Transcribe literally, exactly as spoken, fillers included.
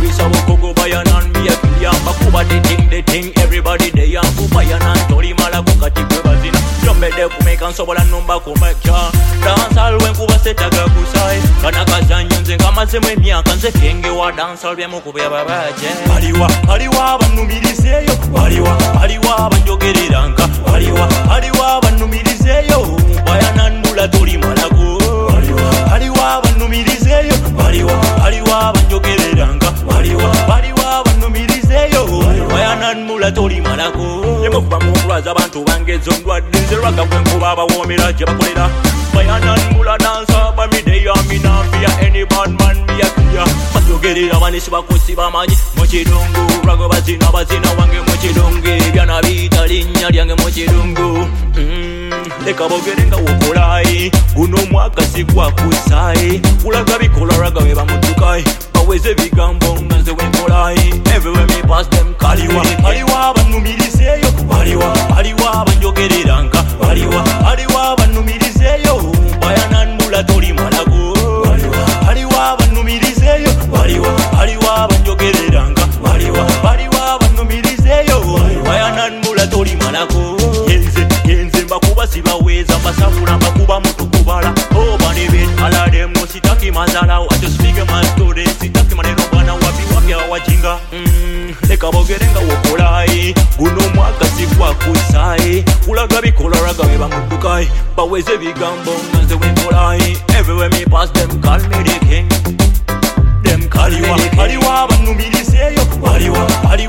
Lisa Wokogo bayanan me a kiyamba kuba the thing the thing everybody they am bayanan tori mala kukati kwebazina jombe de kumeka nsobola numba kumeka dancehall when kuba setaga kusai kana kazanyo nze ngamazemwe emyaka nze kenge wa dancehall byemu kubya babaje aliwa aliwa banumirizeyo aliwa aliwa banjogereranga aliwa aliwa banumirizeyo bayanan mula tori malako aliwa aliwa banumirizeyo aliwa aliwa banjogereranga aliwa aliwa banumirizeyo bayanan mula tori malako yemo kuba mu kulwaza abantu bangezo ndwadde nze raga bwenkuba abawomera gye bakolera bayanan mula dansa bamide ya mina fear any bad man me a clear banjogerera banisi bakosi bamanyi mu kidungu raga bazina bazina wange mu kidungu byana bita linnya lyange mu kidungu leka bogere nga wokolayi guno mwaka sigwa kusayi ulaga bikola raga we bamutukayi baweze bigambo nga nze wenkolayi everywhere me pass them kaliwa aliwa banumirizeyo aliwa aliwa banjogereranga aliwa aliwa banumirizeyo bayanan mula tori malago aliwa banumirizeyo aliwa aliwa banjogereranga aliwa aliwa banumirizeyo bayanan mula tori malago yenze yenze mbakuba sibaweza mbasabula mbakuba mutukubala obanebe alademo sitaki mazala wacho spige mastore sitaki maneno bana wapi wapya wajinga mm, leka bogerenga wokolayi guno mwaka sigwa kusayi ulaga bikola raga we bamudukayi baweze bigambo nganze wenkolayi everywhere me pass them call me the king them kaliwa aliwa banumirizeyo aliwa